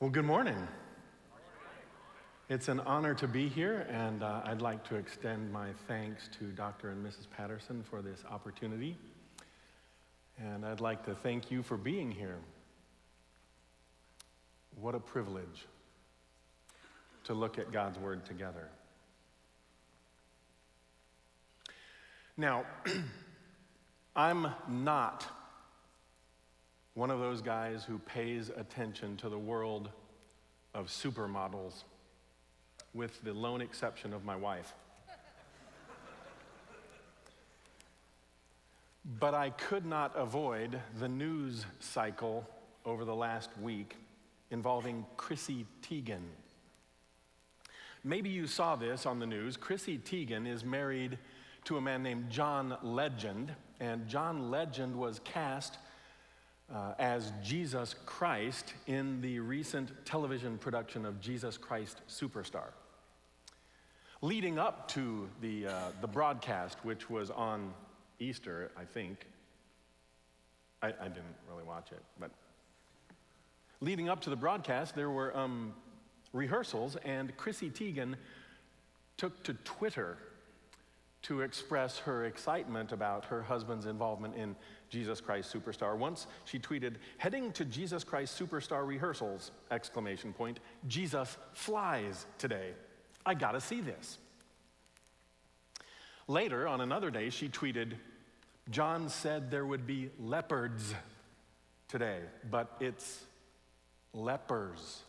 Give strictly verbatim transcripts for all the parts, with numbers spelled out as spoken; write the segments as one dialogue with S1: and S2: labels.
S1: Well, good morning. It's an honor to be here, and uh, I'd like to extend my thanks to Doctor and Missus Patterson for this opportunity. And I'd like to thank you for being here. What a privilege to look at God's Word together. Now, I'm not one of those guys who pays attention to the world of supermodels, with the lone exception of my wife. But I could not avoid the news cycle over the last week involving Chrissy Teigen. Maybe you saw this on the news. Chrissy Teigen is married to a man named John Legend, and John Legend was cast uh, as Jesus Christ in the recent television production of Jesus Christ Superstar. Leading up to the, uh, the broadcast, which was on Easter, I think, I, I didn't really watch it, but leading up to the broadcast, there were um, rehearsals, and Chrissy Teigen took to Twitter to express her excitement about her husband's involvement in Jesus Christ Superstar. Once she tweeted, "Heading to Jesus Christ Superstar rehearsals, exclamation point, Jesus flies today. I gotta see this." Later, on another day, she tweeted, "John said there would be leopards today, but it's lepers.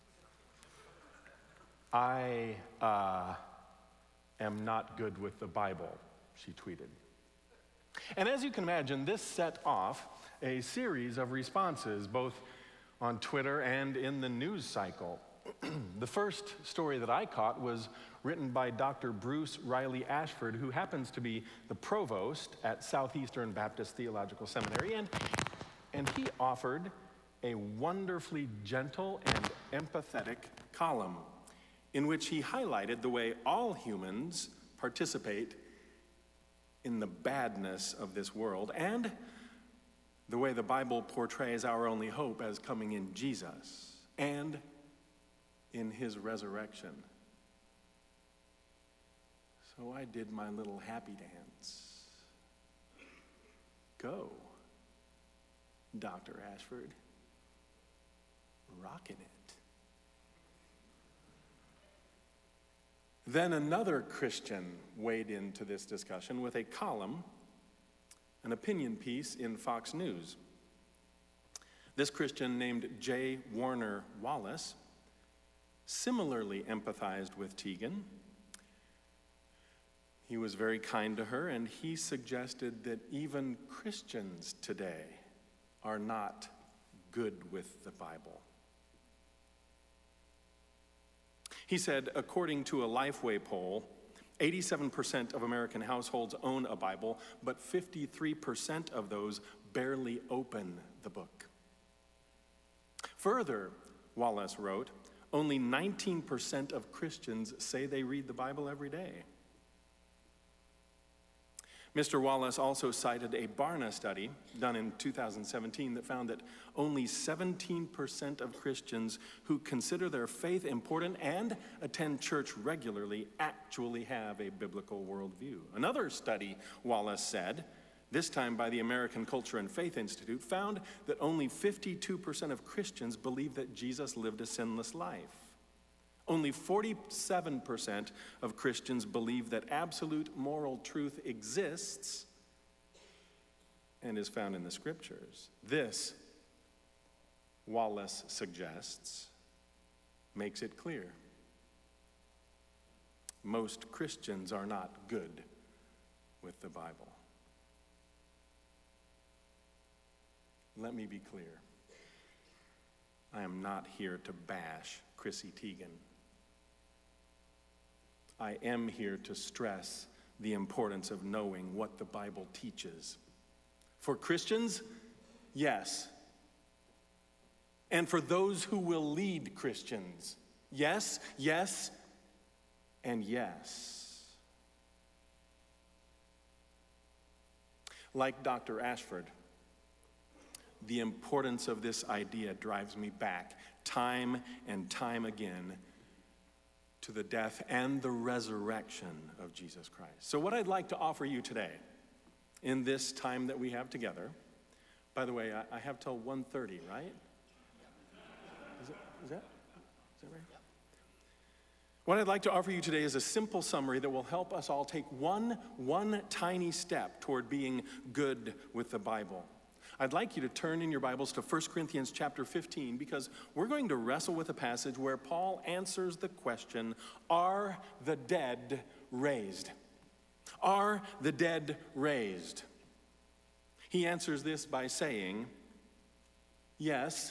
S1: I uh, am not good with the Bible," she tweeted. And as you can imagine, this set off a series of responses, both on Twitter and in the news cycle. The first story that I caught was written by Doctor Bruce Riley Ashford, who happens to be the provost at Southeastern Baptist Theological Seminary, and, and he offered a wonderfully gentle and empathetic column in which he highlighted the way all humans participate in the badness of this world, and the way the Bible portrays our only hope as coming in Jesus and in his resurrection. So I did my little happy dance. Go, Doctor Ashford. Rockin' it. Then another Christian weighed into this discussion with a column, an opinion piece in Fox News. This Christian, named J. Warner Wallace, similarly empathized with Teigen. He was very kind to her, and he suggested that even Christians today are not good with the Bible. He said, according to a Lifeway poll, eighty-seven percent of American households own a Bible, but fifty-three percent of those barely open the book. Further, Wallace wrote, only nineteen percent of Christians say they read the Bible every day. Mister Wallace also cited a Barna study done in two thousand seventeen that found that only seventeen percent of Christians who consider their faith important and attend church regularly actually have a biblical worldview. Another study, Wallace said, this time by the American Culture and Faith Institute, found that only fifty-two percent of Christians believe that Jesus lived a sinless life. Only forty-seven percent of Christians believe that absolute moral truth exists and is found in the scriptures. This, Wallace suggests, makes it clear. Most Christians are not good with the Bible. Let me be clear. I am not here to bash Chrissy Teigen. I am here to stress the importance of knowing what the Bible teaches. For Christians, yes. And for those who will lead Christians, yes, yes, and yes. Like Doctor Ashford, the importance of this idea drives me back time and time again to the death and the resurrection of Jesus Christ. So what I'd like to offer you today in this time that we have together, by the way, I, I have till one thirty, right? Is, it, is that, is that right? What I'd like to offer you today is a simple summary that will help us all take one, one tiny step toward being good with the Bible. I'd like you to turn in your Bibles to First Corinthians chapter fifteen, because we're going to wrestle with a passage where Paul answers the question, are the dead raised? Are the dead raised? He answers this by saying, yes,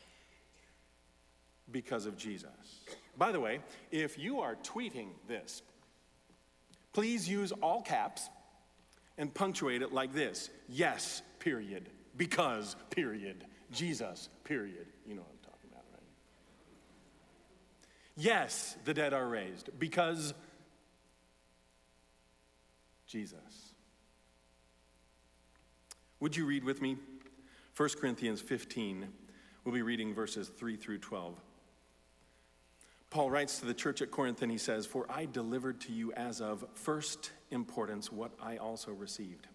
S1: because of Jesus. By the way, if you are tweeting this, please use all caps and punctuate it like this. Yes, period. Because, period. Jesus, period. You know what I'm talking about, right? Yes, the dead are raised. Because Jesus. Would you read with me? First Corinthians fifteen. We'll be reading verses three through twelve. Paul writes to the church at Corinth and he says, for I delivered to you as of first importance what I also received.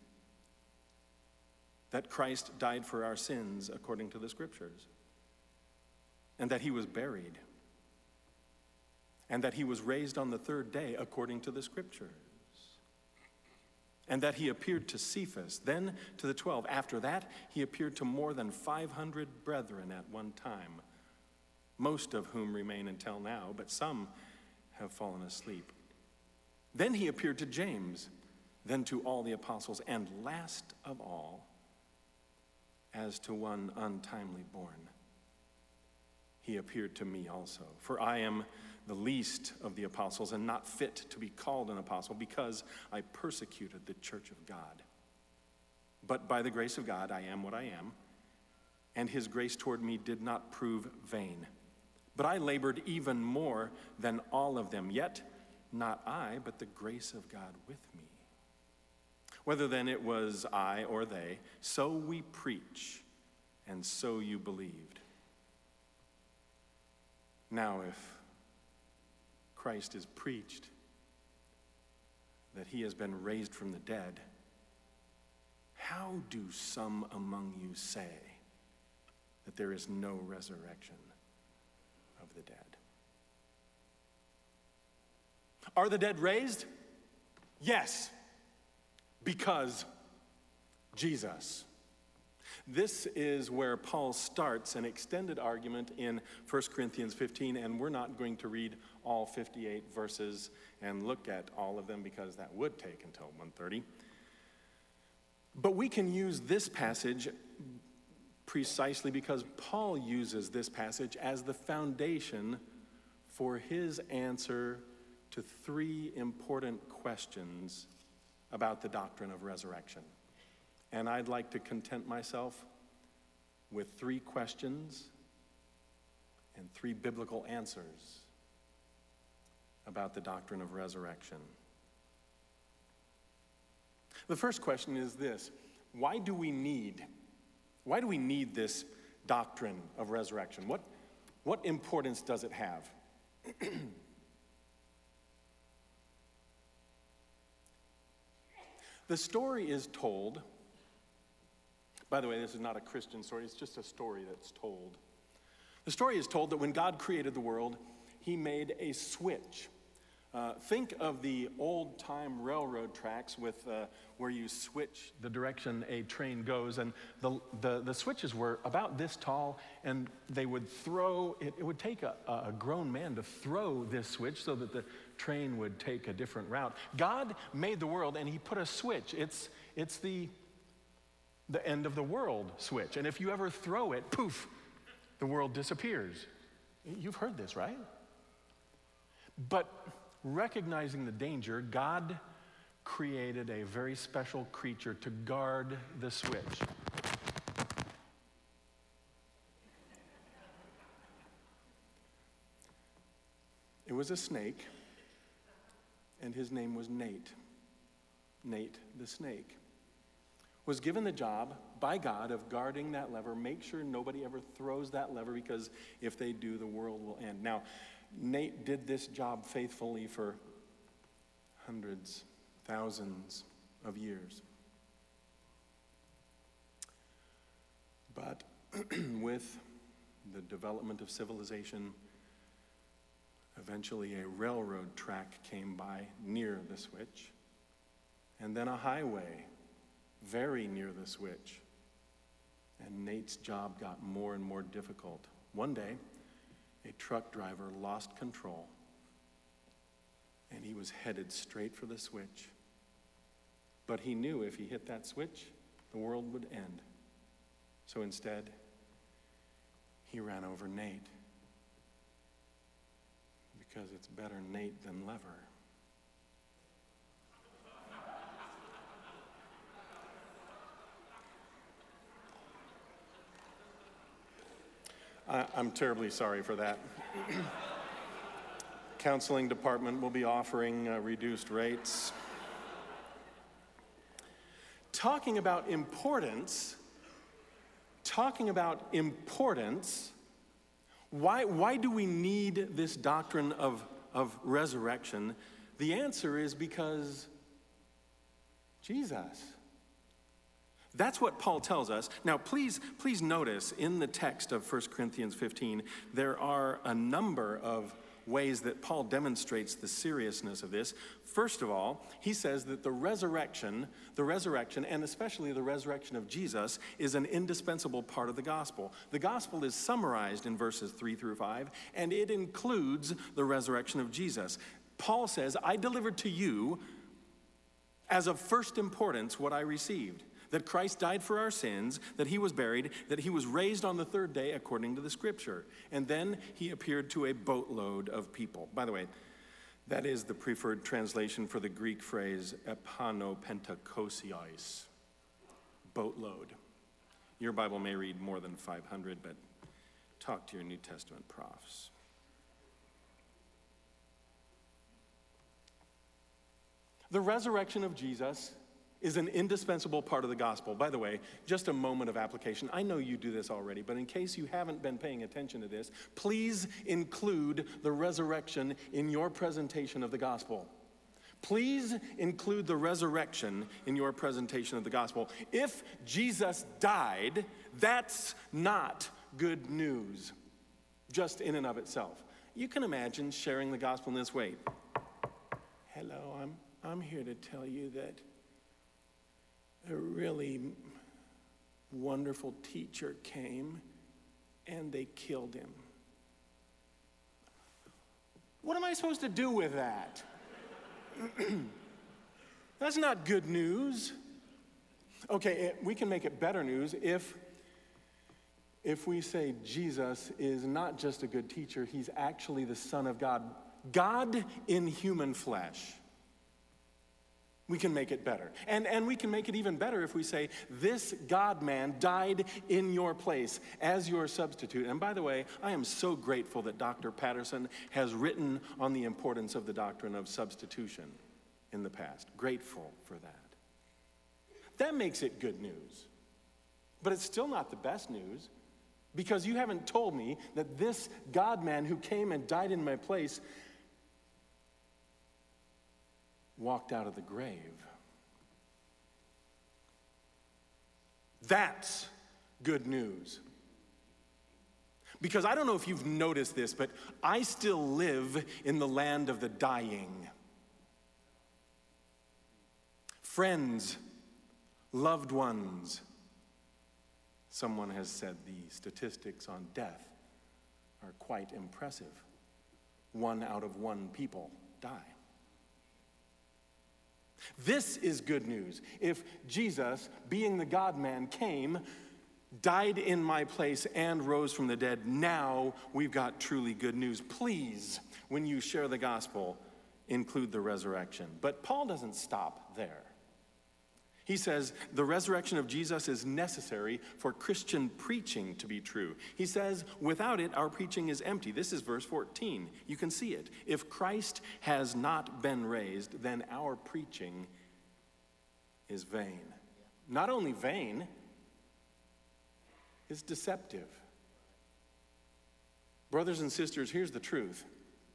S1: That Christ died for our sins according to the Scriptures, and that he was buried, and that he was raised on the third day according to the Scriptures, and that he appeared to Cephas, then to the twelve. After that, he appeared to more than five hundred brethren at one time, most of whom remain until now, but some have fallen asleep. Then he appeared to James, then to all the apostles, and last of all, as to one untimely born, he appeared to me also. For I am the least of the apostles and not fit to be called an apostle, because I persecuted the church of God. But by the grace of God, I am what I am, and his grace toward me did not prove vain. But I labored even more than all of them, yet not I, but the grace of God with me. Whether then it was I or they, so we preach, and so you believed. Now, if Christ is preached, that he has been raised from the dead, how do some among you say that there is no resurrection of the dead? Are the dead raised? Yes. Because Jesus. This is where Paul starts an extended argument in First Corinthians fifteen, and we're not going to read all fifty-eight verses and look at all of them because that would take until one thirty. But we can use this passage precisely because Paul uses this passage as the foundation for his answer to three important questions about the doctrine of resurrection. And I'd like to content myself with three questions and three biblical answers about the doctrine of resurrection. The first question is this: why do we need, why do we need this doctrine of resurrection? What, what importance does it have? The story is told, by the way, this is not a Christian story, it's just a story that's told. The story is told that when God created the world, he made a switch. Uh, think of the old-time railroad tracks with uh, where you switch the direction a train goes, and the, the, the switches were about this tall, and they would throw, it, it would take a, a grown man to throw this switch so that the train would take a different route. God made the world, and he put a switch. It's, it's the, the end of the world switch, and if you ever throw it, poof, the world disappears. You've heard this, right? But recognizing the danger, God created a very special creature to guard the switch. It was a snake, and his name was Nate. Nate the snake. was given the job by God of guarding that lever. Make sure nobody ever throws that lever, because if they do, the world will end. Now, Nate did this job faithfully for hundreds, thousands of years. But with the development of civilization, eventually a railroad track came by near the switch, and then a highway very near the switch. And Nate's job got more and more difficult. One day, a truck driver lost control, and he was headed straight for the switch. But he knew if he hit that switch, the world would end. So instead, he ran over Nate, because it's better Nate than lever. I, I'm terribly sorry for that. Counseling department will be offering uh, reduced rates. Talking about importance, talking about importance, why, why do we need this doctrine of, of resurrection? The answer is because Jesus. That's what Paul tells us. Now, please, please notice in the text of First Corinthians fifteen, there are a number of ways that Paul demonstrates the seriousness of this. First of all, he says that the resurrection, the resurrection, and especially the resurrection of Jesus, is an indispensable part of the gospel. The gospel is summarized in verses three through five, and it includes the resurrection of Jesus. Paul says, I delivered to you as of first importance what I received: that Christ died for our sins, that he was buried, that he was raised on the third day according to the scripture. And then he appeared to a boatload of people. By the way, that is the preferred translation for the Greek phrase epanopentokosios, boatload. Your Bible may read more than five hundred, but talk to your New Testament profs. The resurrection of Jesus is an indispensable part of the gospel. By the way, just a moment of application. I know you do this already, but in case you haven't been paying attention to this, please include the resurrection in your presentation of the gospel. Please include the resurrection in your presentation of the gospel. If Jesus died, that's not good news, just in and of itself. You can imagine sharing the gospel in this way. Hello, I'm, I'm here to tell you that a really wonderful teacher came and they killed him. What am I supposed to do with that? That's not good news. Okay, we can make it better news if, if we say Jesus is not just a good teacher, he's actually the Son of God. God in human flesh. We can make it better. And, and we can make it even better if we say, this God-man died in your place as your substitute. And by the way, I am so grateful that Doctor Patterson has written on the importance of the doctrine of substitution in the past. Grateful for that. That makes it good news. But it's still not the best news, because you haven't told me that this God-man who came and died in my place walked out of the grave. That's good news. Because I don't know if you've noticed this, but I still live in the land of the dying. Friends, loved ones. Someone has said the statistics on death are quite impressive. One out of one people die. This is good news. If Jesus, being the God-man, came, died in my place, and rose from the dead, now we've got truly good news. Please, when you share the gospel, include the resurrection. But Paul doesn't stop there. He says the resurrection of Jesus is necessary for Christian preaching to be true. He says, without it, our preaching is empty. This is verse fourteen. You can see it. If Christ has not been raised, then our preaching is vain. not only vain, it's deceptive. Brothers and sisters, here's the truth.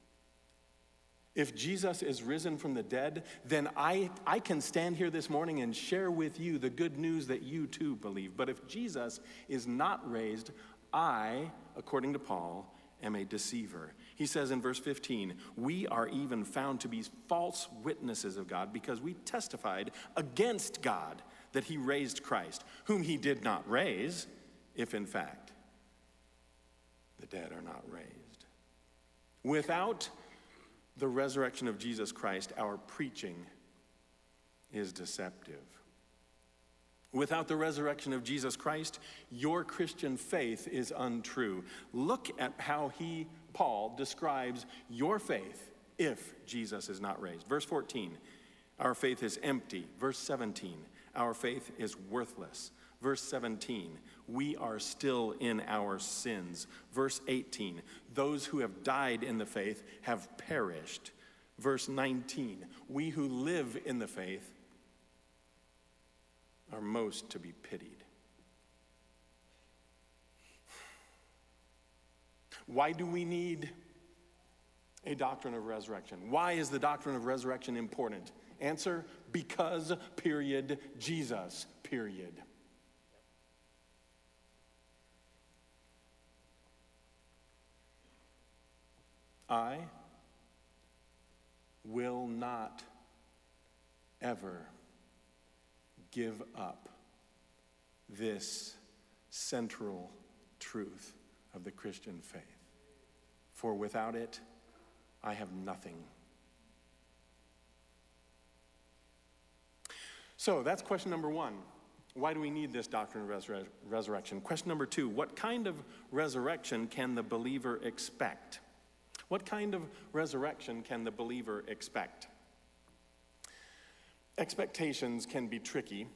S1: If Jesus is risen from the dead, then I, I can stand here this morning and share with you the good news that you too believe. But if Jesus is not raised, I, according to Paul, am a deceiver. He says in verse fifteen, we are even found to be false witnesses of God because we testified against God that he raised Christ, whom he did not raise, if in fact the dead are not raised. Without the resurrection of Jesus Christ, our preaching is deceptive. Without the resurrection of Jesus Christ, your Christian faith is untrue. Look at how he, Paul, describes your faith if Jesus is not raised. Verse fourteen, our faith is empty. Verse seventeen, our faith is worthless. Verse seventeen, we are still in our sins. Verse eighteen, those who have died in the faith have perished. Verse nineteen, we who live in the faith are most to be pitied. Why do we need a doctrine of resurrection? Why is the doctrine of resurrection important? Answer, because, period, Jesus, period. I will not ever give up this central truth of the Christian faith. For without it, I have nothing. So that's question number one. Why do we need this doctrine of resur- resurrection? Question number two, what kind of resurrection can the believer expect? What kind of resurrection can the believer expect? Expectations can be tricky.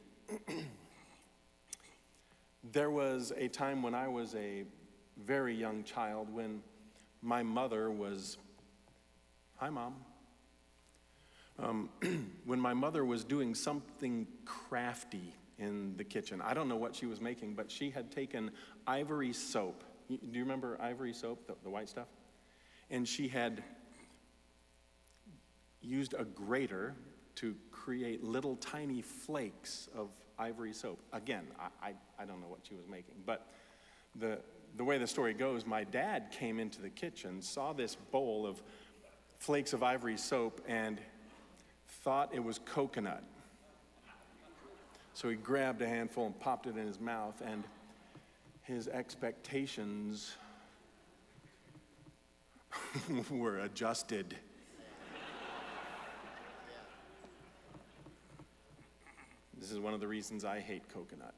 S1: There was a time when I was a very young child when my mother was, hi Mom, um, when my mother was doing something crafty in the kitchen. I don't know what she was making, but she had taken ivory soap. Do you remember ivory soap, the, the white stuff? And she had used a grater to create little tiny flakes of ivory soap. Again, I, I, I don't know what she was making, but the, the way the story goes, my dad came into the kitchen, saw this bowl of flakes of ivory soap, and thought it was coconut. So he grabbed a handful and popped it in his mouth, and his expectations were adjusted. This is one of the reasons I hate coconut.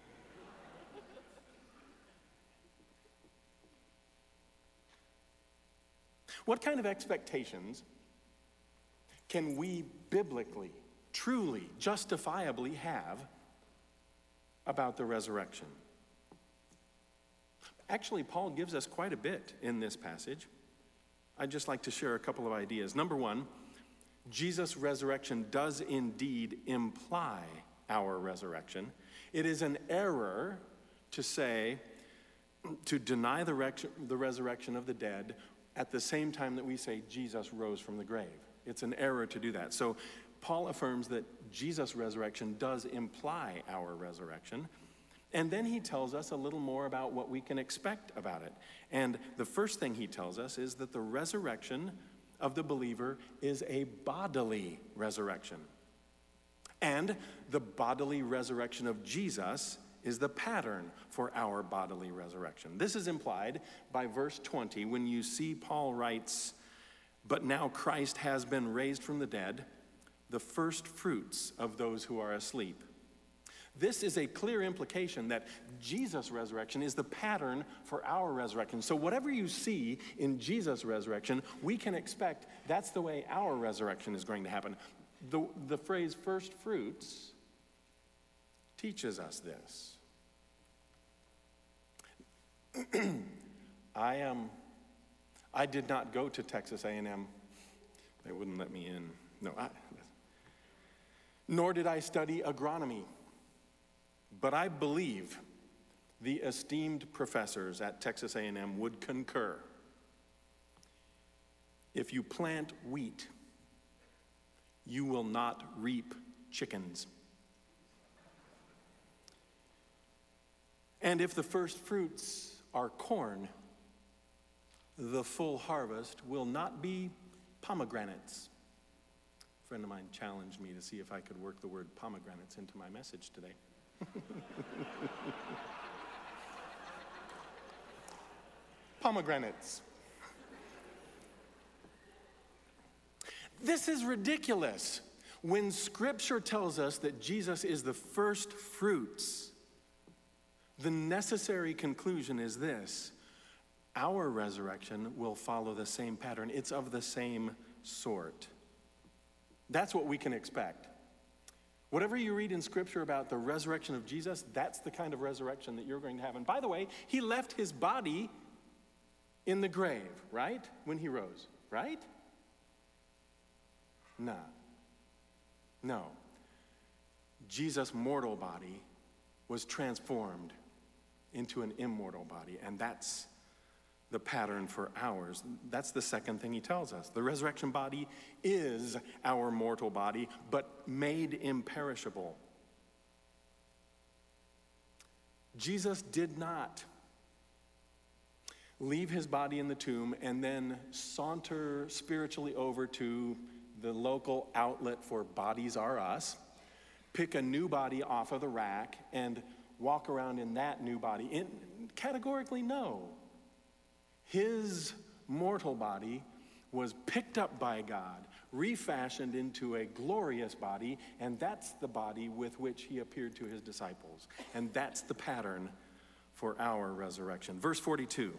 S1: What kind of expectations can we biblically, truly, justifiably have about the resurrection? Actually, Paul gives us quite a bit in this passage. I'd just like to share a couple of ideas. Number one, Jesus' resurrection does indeed imply our resurrection. It is an error to say, to deny the, rec- the resurrection of the dead at the same time that we say Jesus rose from the grave. It's an error to do that. So Paul affirms that Jesus' resurrection does imply our resurrection. And then he tells us a little more about what we can expect about it. And the first thing he tells us is that the resurrection of the believer is a bodily resurrection. And the bodily resurrection of Jesus is the pattern for our bodily resurrection. This is implied by verse twenty when you see Paul writes, "But now Christ has been raised from the dead, the first fruits of those who are asleep." This is a clear implication that Jesus' resurrection is the pattern for our resurrection. So whatever you see in Jesus' resurrection, we can expect that's the way our resurrection is going to happen. The, the phrase first fruits teaches us this. I am. Um, I did not go to Texas A and M. They wouldn't let me in. No, I, nor did I study agronomy. but I believe the esteemed professors at Texas A and M would concur. If you plant wheat, you will not reap chickens. And if the first fruits are corn, the full harvest will not be pomegranates. A friend of mine challenged me to see if I could work the word pomegranates into my message today. Pomegranates. This is ridiculous. When Scripture tells us that Jesus is the first fruits, the necessary conclusion is this: our resurrection will follow the same pattern. It's of the same sort. That's what we can expect. Whatever you read in Scripture about the resurrection of Jesus, that's the kind of resurrection that you're going to have. And by the way, he left his body in the grave, right? When he rose, right? No. No. Jesus' mortal body was transformed into an immortal body, and that's the pattern for ours. That's the second thing he tells us. The resurrection body is our mortal body, but made imperishable. Jesus did not leave his body in the tomb and then saunter spiritually over to the local outlet for Bodies R Us, pick a new body off of the rack, and walk around in that new body. In, categorically, no. His mortal body was picked up by God, refashioned into a glorious body, and that's the body with which he appeared to his disciples. And that's the pattern for our resurrection. Verse forty-two.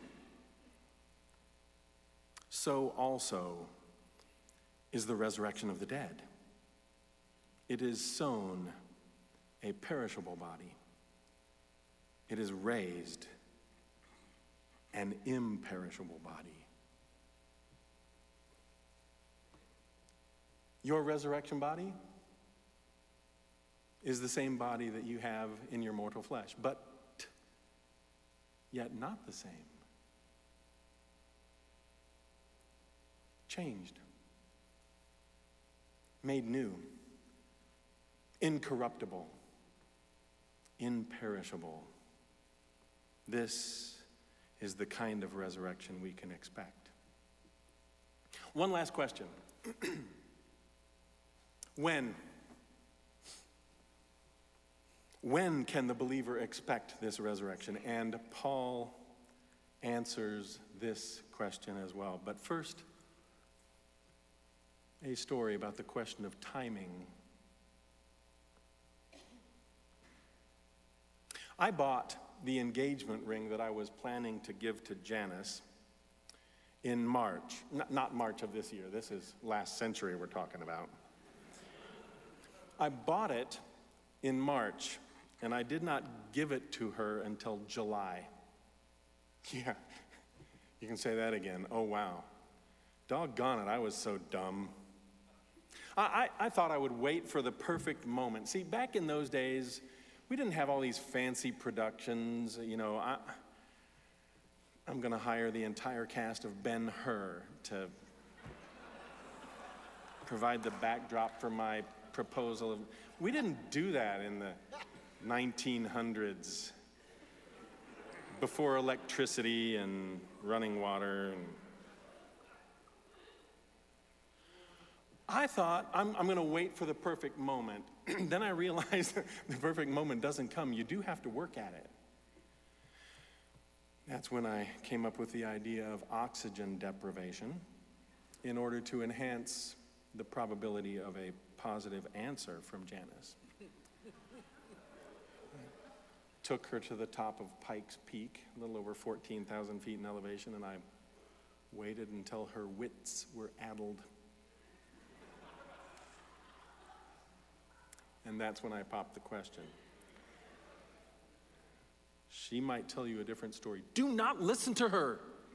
S1: So also is the resurrection of the dead. It is sown a perishable body. It is raised an imperishable body. Your resurrection body is the same body that you have in your mortal flesh, but yet not the same. Changed. Made new. Incorruptible. Imperishable. This is the kind of resurrection we can expect. One last question. When? When can the believer expect this resurrection? And Paul answers this question as well. But first, a story about the question of timing. I bought the engagement ring that I was planning to give to Janice in March. N- not March of this year. This is last century we're talking about. I bought it in March, and I did not give it to her until July. Yeah, you can say that again. Oh, wow. Doggone it, I was so dumb. I, I, I thought I would wait for the perfect moment. See, back in those days, we didn't have all these fancy productions. You know, I, I'm going to hire the entire cast of Ben-Hur to provide the backdrop for my proposal. We didn't do that in the nineteen hundreds, before electricity and running water. And I thought, I'm, I'm going to wait for the perfect moment. Then I realized the perfect moment doesn't come. You do have to work at it. That's when I came up with the idea of oxygen deprivation in order to enhance the probability of a positive answer from Janice. Took her to the top of Pikes Peak, a little over fourteen thousand feet in elevation, and I waited until her wits were addled. And that's when I popped the question. She might tell you a different story. Do not listen to her.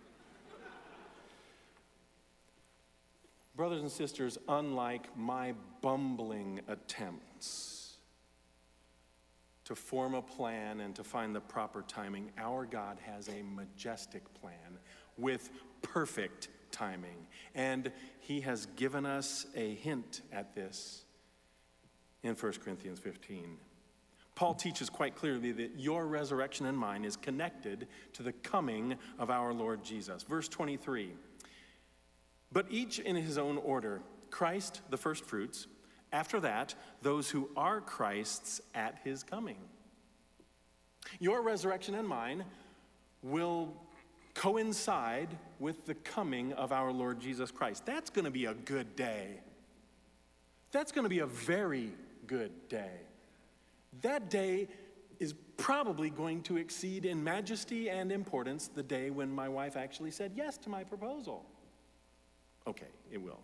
S1: Brothers and sisters, unlike my bumbling attempts to form a plan and to find the proper timing. Our God has a majestic plan with perfect timing. And he has given us a hint at this in First Corinthians fifteen. Paul teaches quite clearly that your resurrection and mine is connected to the coming of our Lord Jesus. Verse twenty-three, but each in his own order, Christ the first fruits, after that, those who are Christ's at his coming. Your resurrection and mine will coincide with the coming of our Lord Jesus Christ. That's going to be a good day. That's going to be a very good day. That day is probably going to exceed in majesty and importance the day when my wife actually said yes to my proposal. Okay, it will.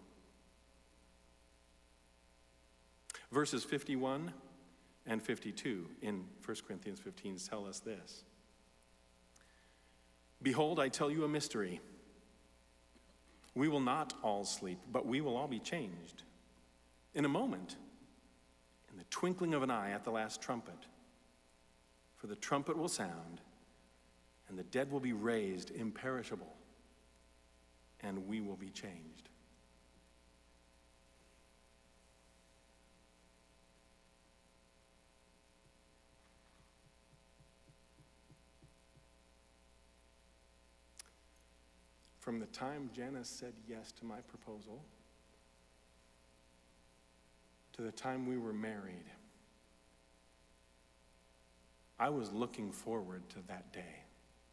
S1: Verses fifty-one and fifty-two in First Corinthians fifteen tell us this. Behold, I tell you a mystery. We will not all sleep, but we will all be changed. In a moment, in the twinkling of an eye at the last trumpet. For the trumpet will sound, and the dead will be raised imperishable, and we will be changed. From the time Janice said yes to my proposal to the time we were married, I was looking forward to that day.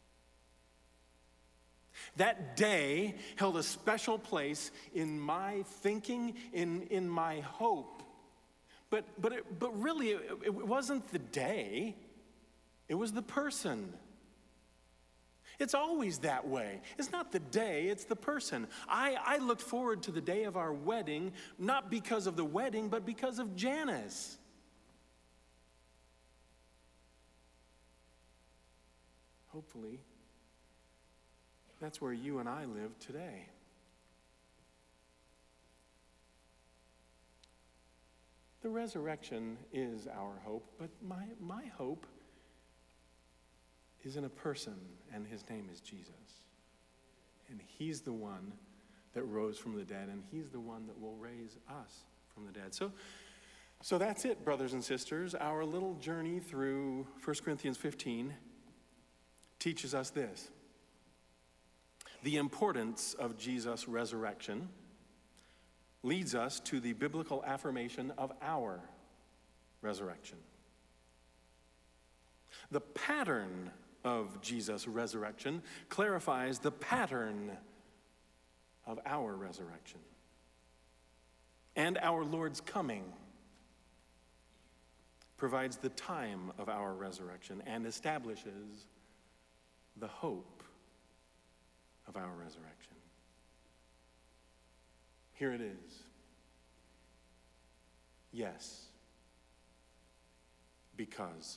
S1: That day held a special place in my thinking, in, in my hope. But, but, it, but really, it, it wasn't the day, it was the person. It's always that way. It's not the day, it's the person. I, I looked forward to the day of our wedding, not because of the wedding, but because of Janice. Hopefully, that's where you and I live today. The resurrection is our hope, but my, my hope is in a person, and his name is Jesus. And he's the one that rose from the dead, and he's the one that will raise us from the dead. So, so that's it, brothers and sisters. Our little journey through First Corinthians fifteen teaches us this. The importance of Jesus' resurrection leads us to the biblical affirmation of our resurrection. The pattern of Jesus' resurrection clarifies the pattern of our resurrection. And our Lord's coming provides the time of our resurrection and establishes the hope of our resurrection. Here it is. Yes, because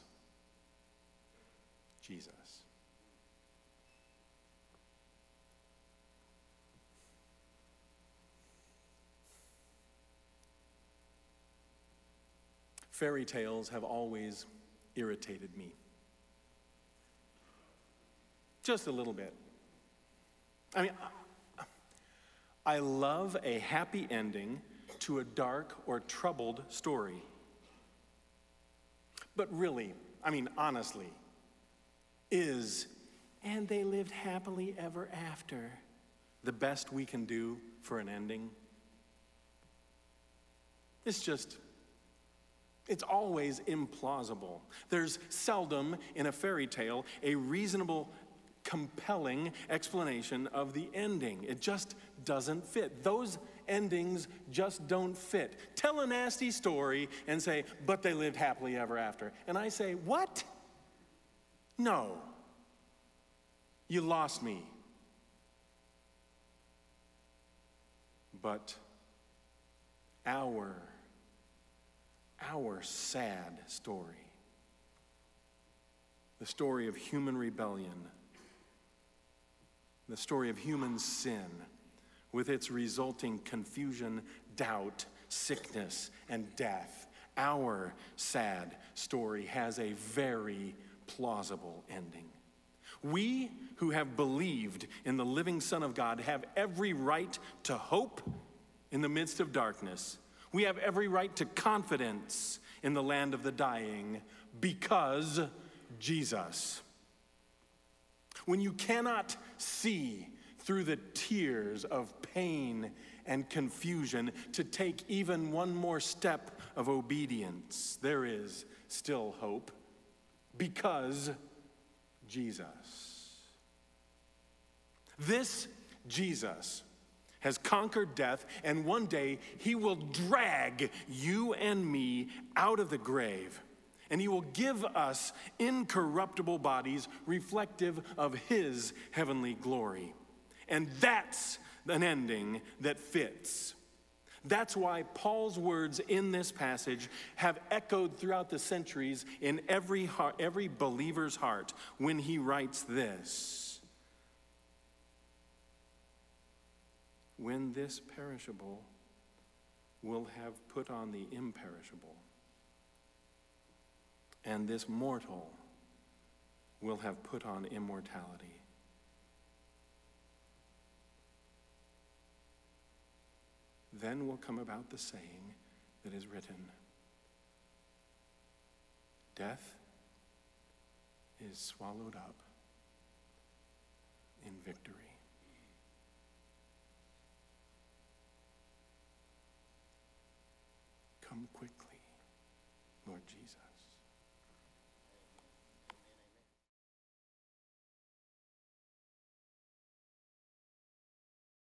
S1: Jesus. Fairy tales have always irritated me. Just a little bit. I mean, I love a happy ending to a dark or troubled story. But really, I mean, honestly, is, and they lived happily ever after, the best we can do for an ending? It's just, it's always implausible. There's seldom in a fairy tale a reasonable, compelling explanation of the ending. It just doesn't fit. Those endings just don't fit. Tell a nasty story and say, but they lived happily ever after. And I say, what? No. You lost me. But our, our sad story, the story of human rebellion, the story of human sin, with its resulting confusion, doubt, sickness, and death. our sad story has a very plausible ending. We who have believed in the living Son of God have every right to hope in the midst of darkness. We have every right to confidence in the land of the dying because Jesus. When you cannot see through the tears of pain and confusion to take even one more step of obedience, there is still hope because Jesus. This Jesus has conquered death, and one day he will drag you and me out of the grave, and he will give us incorruptible bodies reflective of his heavenly glory. And that's an ending that fits. That's why Paul's words in this passage have echoed throughout the centuries in every heart, every believer's heart when he writes this. When this perishable will have put on the imperishable, and this mortal will have put on immortality. Then will come about the saying that is written, death is swallowed up in victory. Come quickly, Lord Jesus.